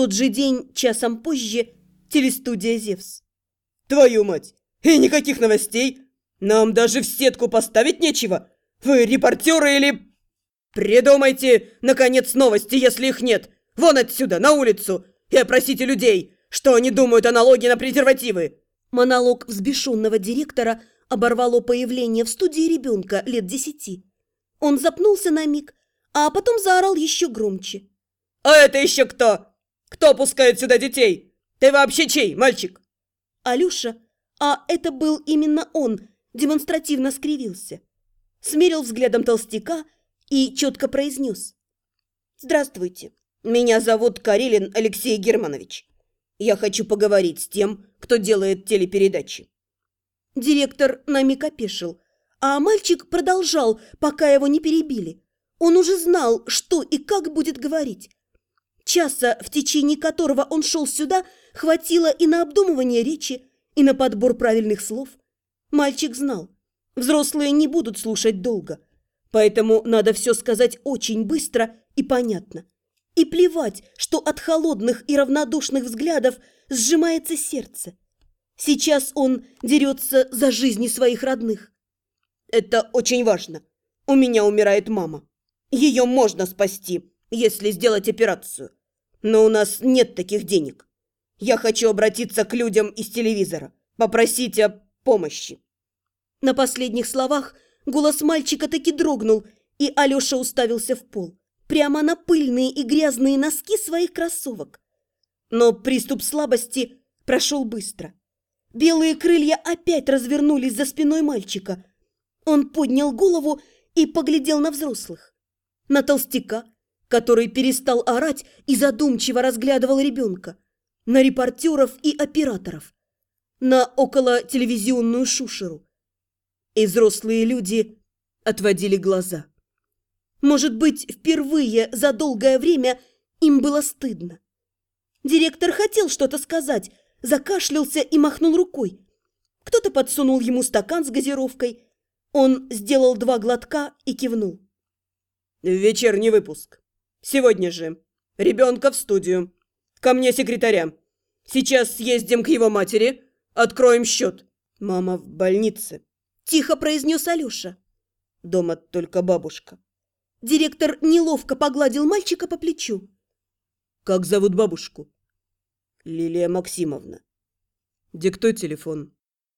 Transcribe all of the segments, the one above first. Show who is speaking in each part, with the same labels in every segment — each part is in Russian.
Speaker 1: тот же день, часом позже, телестудия «Зевс».
Speaker 2: Твою мать! И никаких новостей! Нам даже в сетку поставить нечего! Вы репортеры или... Придумайте, наконец, новости, если их нет! Вон отсюда, на улицу! И опросите людей, что они думают о налоге на презервативы!»
Speaker 1: Монолог взбешенного директора оборвало появление в студии ребенка лет 10. Он запнулся на миг, а потом заорал еще громче.
Speaker 2: «А это еще кто? Кто пускает сюда детей? Ты вообще чей, мальчик?»
Speaker 1: Алеша, а это был именно он, демонстративно скривился. Смерил взглядом толстяка и четко произнес. «Здравствуйте, меня зовут Карелин Алексей Германович. Я хочу поговорить с тем, кто делает телепередачи». Директор на миг опешил, а мальчик продолжал, пока его не перебили. Он уже знал, что и как будет говорить. Часа, в течение которого он шел сюда, хватило и на обдумывание речи, и на подбор правильных слов. Мальчик знал, взрослые не будут слушать долго, поэтому надо все сказать очень быстро и понятно. И плевать, что от холодных и равнодушных взглядов сжимается сердце. Сейчас он дерется за жизни своих родных.
Speaker 2: «Это очень важно. У меня умирает мама. Ее можно спасти, если сделать операцию. Но у нас нет таких денег. Я хочу обратиться к людям из телевизора, попросить о помощи».
Speaker 1: На последних словах голос мальчика таки дрогнул, и Алеша уставился в пол, прямо на пыльные и грязные носки своих кроссовок. Но приступ слабости прошел быстро. Белые крылья опять развернулись за спиной мальчика. Он поднял голову и поглядел на взрослых. На толстяка, который перестал орать и задумчиво разглядывал ребенка. На репортеров и операторов. На околотелевизионную шушеру. И взрослые люди отводили глаза. Может быть, впервые за долгое время им было стыдно. Директор хотел что-то сказать, закашлялся и махнул рукой. Кто-то подсунул ему стакан с газировкой. Он сделал 2 глотка и кивнул.
Speaker 2: «Вечерний выпуск. Сегодня же. Ребенка в студию. Ко мне секретаря. Сейчас съездим к его матери, откроем счет. Мама в больнице»,
Speaker 1: – тихо произнес Алеша.
Speaker 2: «Дома только бабушка».
Speaker 1: Директор неловко погладил мальчика по плечу.
Speaker 2: «Как зовут бабушку?» «Лилия Максимовна». «Диктуй телефон».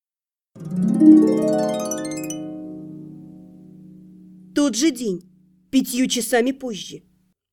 Speaker 1: Тот же день, 5 часами позже.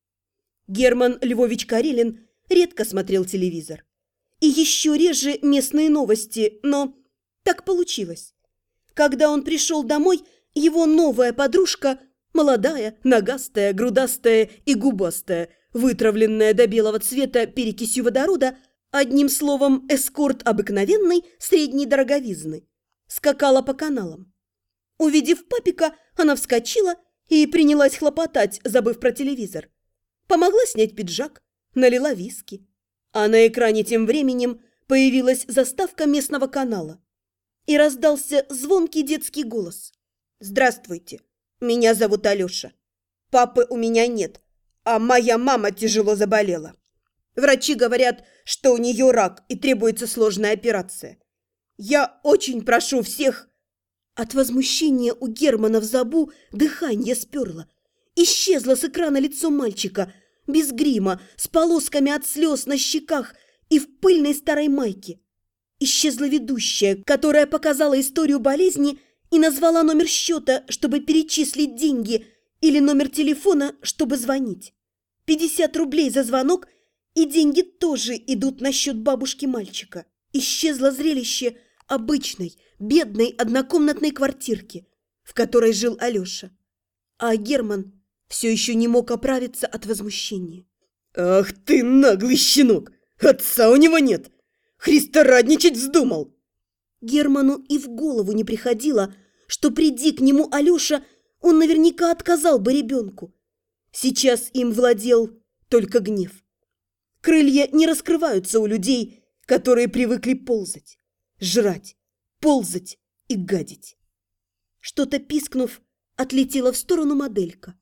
Speaker 1: Герман Львович Карелин редко смотрел телевизор. И еще реже местные новости, но так получилось. Когда он пришел домой, его новая подружка, молодая, ногастая, грудастая и губастая, вытравленная до белого цвета перекисью водорода, одним словом, эскорт обыкновенной средней дороговизны, скакала по каналам. Увидев папика, она вскочила и принялась хлопотать, забыв про телевизор. Помогла снять пиджак, налила виски. А на экране тем временем появилась заставка местного канала. И раздался звонкий детский голос. «Здравствуйте, меня зовут Алеша. Папы у меня нет, а моя мама тяжело заболела. Врачи говорят, что у нее рак и требуется сложная операция. Я очень прошу всех...» От возмущения у Германа в забу дыхание сперло. Исчезло с экрана лицо мальчика, без грима, с полосками от слез на щеках и в пыльной старой майке. Исчезла ведущая, которая показала историю болезни и назвала номер счета, чтобы перечислить деньги, или номер телефона, чтобы звонить. 50 рублей за звонок, и деньги тоже идут на счет бабушки мальчика. Исчезло зрелище обычной, бедной однокомнатной квартирки, в которой жил Алеша. А Герман все еще не мог оправиться от возмущения.
Speaker 2: «Ах ты, наглый щенок! Отца у него нет! Христорадничать вздумал!»
Speaker 1: Герману и в голову не приходило, что приди к нему Алеша, он наверняка отказал бы ребенку. Сейчас им владел только гнев. Крылья не раскрываются у людей, которые привыкли ползать, жрать, ползать и гадить. Что-то пискнув, отлетела в сторону моделька.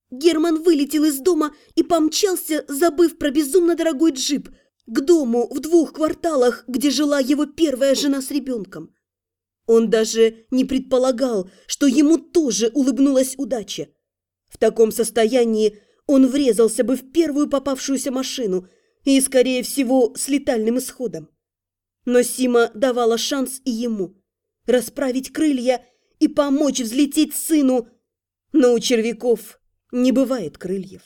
Speaker 1: Герман вылетел из дома и помчался, забыв про безумно дорогой джип, к дому в 2 кварталах, где жила его первая жена с ребенком. Он даже не предполагал, что ему тоже улыбнулась удача. В таком состоянии он врезался бы в первую попавшуюся машину и, скорее всего, с летальным исходом. Но Сима давала шанс и ему расправить крылья и помочь взлететь сыну, но у червяков не бывает крыльев.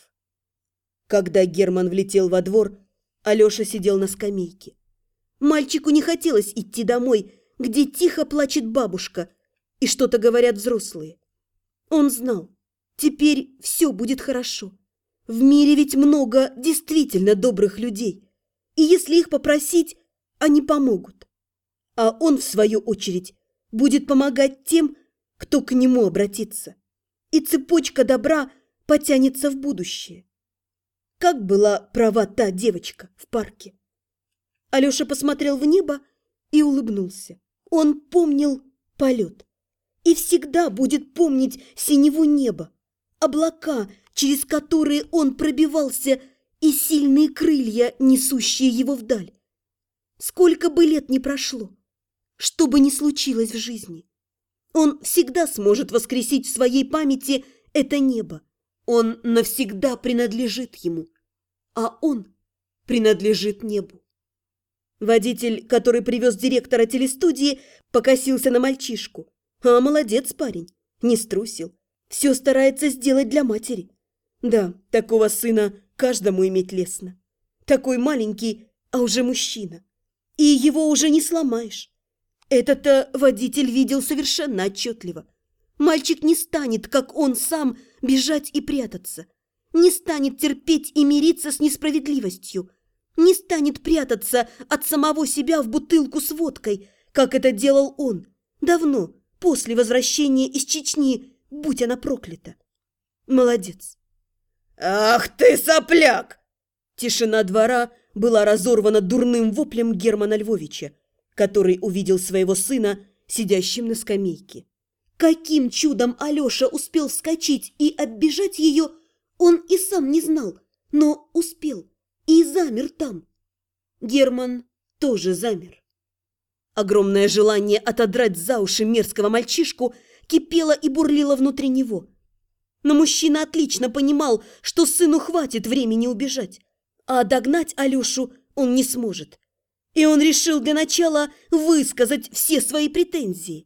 Speaker 1: Когда Герман влетел во двор, Алеша сидел на скамейке. Мальчику не хотелось идти домой, где тихо плачет бабушка и что-то говорят взрослые. Он знал, теперь все будет хорошо. В мире ведь много действительно добрых людей, и если их попросить, они помогут. А он, в свою очередь, будет помогать тем, кто к нему обратится. И цепочка добра потянется в будущее. Как была права та девочка в парке? Алеша посмотрел в небо и улыбнулся. Он помнил полет и всегда будет помнить синеву неба, облака, через которые он пробивался, и сильные крылья, несущие его вдаль. Сколько бы лет ни прошло, что бы ни случилось в жизни, он всегда сможет воскресить в своей памяти это небо. Он навсегда принадлежит ему, а он принадлежит небу. Водитель, который привез директора телестудии, покосился на мальчишку. А молодец парень, не струсил. Все старается сделать для матери. Да, такого сына каждому иметь лестно. Такой маленький, а уже мужчина. И его уже не сломаешь. Это-то водитель видел совершенно отчетливо. Мальчик не станет, как он сам, бежать и прятаться. Не станет терпеть и мириться с несправедливостью. Не станет прятаться от самого себя в бутылку с водкой, как это делал он, давно, после возвращения из Чечни, будь она проклята. Молодец.
Speaker 2: «Ах ты, сопляк!»
Speaker 1: Тишина двора была разорвана дурным воплем Германа Львовича, который увидел своего сына, сидящим на скамейке. Каким чудом Алеша успел вскочить и оббежать ее, он и сам не знал, но успел и замер там. Герман тоже замер. Огромное желание отодрать за уши мерзкого мальчишку кипело и бурлило внутри него. Но мужчина отлично понимал, что сыну хватит времени убежать, а догнать Алешу он не сможет. И он решил для начала высказать все свои претензии.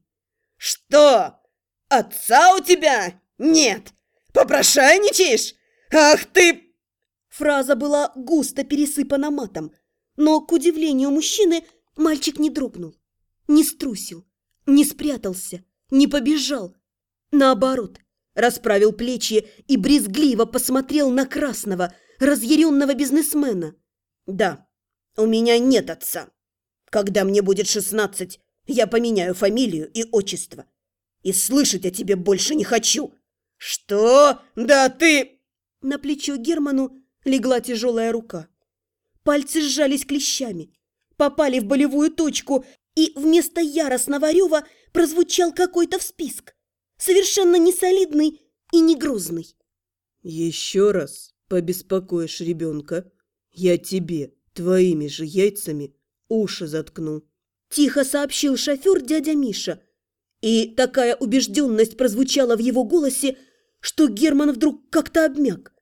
Speaker 2: «Что? Отца у тебя нет? Попрошайничаешь? Ах ты!»
Speaker 1: Фраза была густо пересыпана матом, но, к удивлению мужчины, мальчик не дрогнул, не струсил, не спрятался, не побежал. Наоборот, расправил плечи и брезгливо посмотрел на красного, разъяренного бизнесмена.
Speaker 2: «Да, у меня нет отца. Когда мне будет 16, я поменяю фамилию и отчество. И слышать о тебе больше не хочу». «Что? Да ты...»
Speaker 1: На плечо Герману легла тяжелая рука. Пальцы сжались клещами, попали в болевую точку, и вместо яростного рева прозвучал какой-то всписк, совершенно несолидный и не грозный.
Speaker 3: «Еще раз побеспокоишь ребенка, я тебе твоими же яйцами уши заткну»,
Speaker 1: – тихо сообщил шофер дядя Миша. И такая убежденность прозвучала в его голосе, что Герман вдруг как-то обмяк.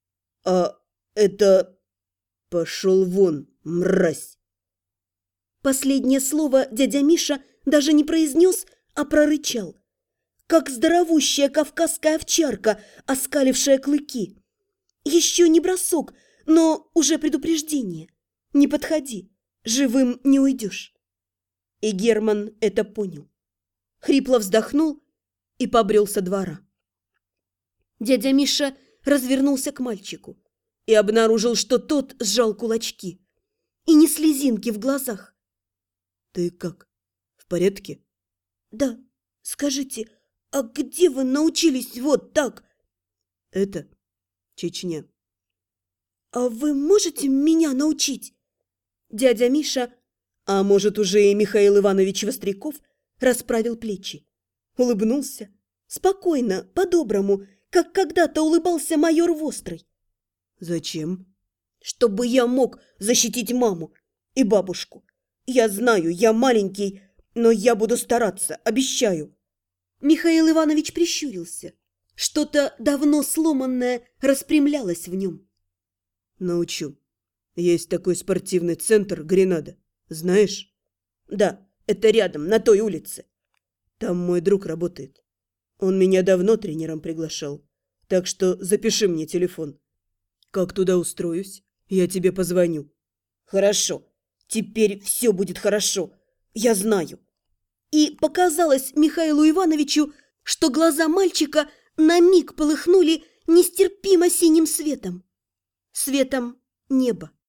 Speaker 3: «А это... Пошел вон, мразь!»
Speaker 1: Последнее слово дядя Миша даже не произнес, а прорычал, как здоровущая кавказская овчарка, оскалившая клыки. Еще не бросок, но уже предупреждение. Не подходи, живым не уйдешь. И Герман это понял. Хрипло вздохнул и побрел со двора. Дядя Миша развернулся к мальчику и обнаружил, что тот сжал кулачки. И ни слезинки в глазах.
Speaker 3: «Ты как, в порядке?»
Speaker 1: «Да, скажите, а где вы научились вот так?»
Speaker 3: «Это Чечня».
Speaker 1: «А вы можете меня научить?» Дядя Миша, а может уже и Михаил Иванович Востряков, расправил плечи. Улыбнулся. Спокойно, по-доброму, как когда-то улыбался майор Вострый.
Speaker 3: Зачем?
Speaker 1: Чтобы я мог защитить маму и бабушку. Я знаю, я маленький, но я буду стараться, обещаю. Михаил Иванович прищурился. Что-то давно сломанное распрямлялось в нем.
Speaker 3: Научу. Есть такой спортивный центр «Гренада». Знаешь?
Speaker 1: Да, это рядом, на той улице.
Speaker 3: Там мой друг работает. Он меня давно тренером приглашал. Так что запиши мне телефон. Как туда устроюсь, я тебе позвоню.
Speaker 1: Хорошо. Теперь все будет хорошо. Я знаю. И показалось Михаилу Ивановичу, что глаза мальчика на миг полыхнули нестерпимо синим светом. Светом неба.